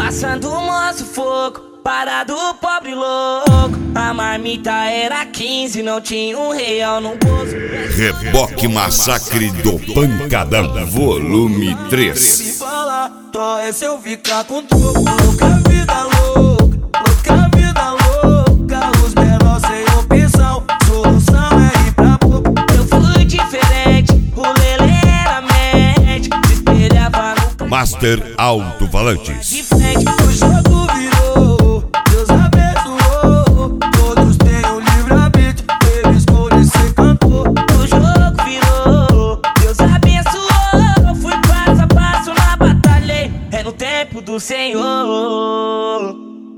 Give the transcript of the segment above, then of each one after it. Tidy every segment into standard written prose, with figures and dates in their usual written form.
Passando o nosso fogo, parado pobre louco. A marmita era 15, não tinha R$1 no bolso. Reboque Massacre do Pancadão, volume 3. Me fala, só é se eu ficar com troco. Louca vida louca, louca vida louca. Os menores sem opção, solução é ir pra pouco. Eu fui diferente, o Lelê era médico. Se espelhava no Master Alto-Falantes. de frente. O jogo virou, Deus abençoou. Todos têm o livre-arbítrio, ele escolhe ser cantor. O jogo virou, Deus abençoou. Fui passo a passo na batalha, é no tempo do Senhor.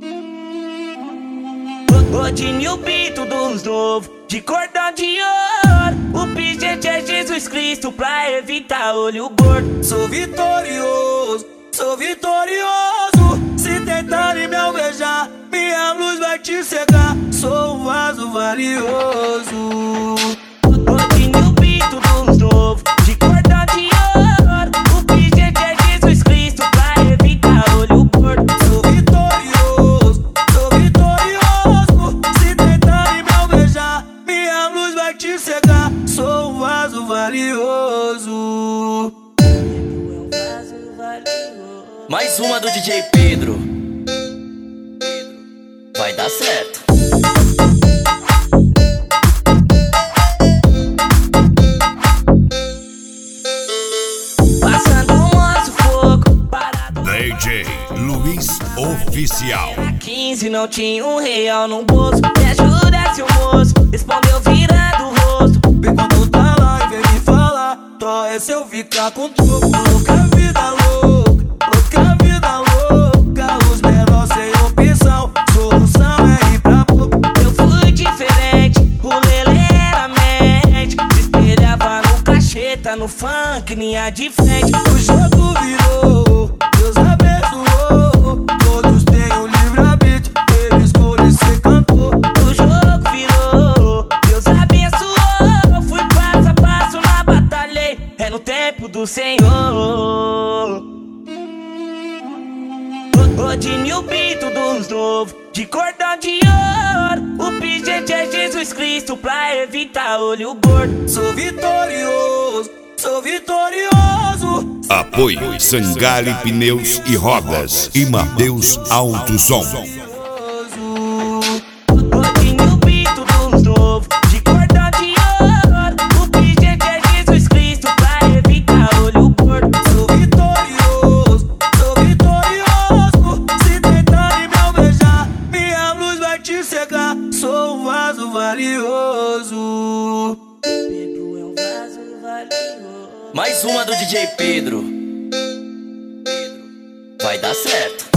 Rodinho o pito dos novos, de cordão de ouro. O pingente é Jesus Cristo pra evitar olho gordo. Sou vitorioso, sou vitorioso. Se tentarem me alvejar, minha luz vai te cegar. Sou um vaso valioso. Rodinho o pito dos novos, de cordão de ouro. O pingente é Jesus Cristo pra evitar olho gordo. Sou vitorioso, sou vitorioso. Se tentarem me alvejar, minha luz vai te cegar. Sou um vaso valioso. Mais uma do DJ Pedro. Vai dar certo. Passando o nosso fogo, parado DJ Luiz Oficial. 15, não tinha R$1 no bolso. Me ajuda, seu moço, respondeu virando o rosto. Vem quando tá lá e vem me falar, só é se eu ficar com troco. Louca vida louca, louca vida louca. Os menores sem opção, solução é ir pra pouco. Eu fui diferente, o Lelê era médico. Se espelhava no cacheta, no funk, linha de frente. O jogo virou, Deus abençoou. Todos têm o livre-arbítrio, ele escolhe ser cantor. O jogo virou, Deus abençoou. Fui passo a passo na batalha, é no tempo do Senhor. Rodinho o pito dos novos, de cordão de ouro. O pingente é Jesus Cristo pra evitar olho gordo. Sou vitorioso, sou vitorioso. Apoio Sangale Pneus e Rodas e Mateus Alto Som. Rodinho o pito dos novos, de cordão de ouro. O pingente é Jesus Cristo pra evitar olho gordo. Sou vitorioso, sou vitorioso. Se tentarem me alvejar, minha luz vai te cegar. Sou um vaso valioso. Pedro é um vaso valioso. Mais uma do DJ Pedro. Vai dar certo.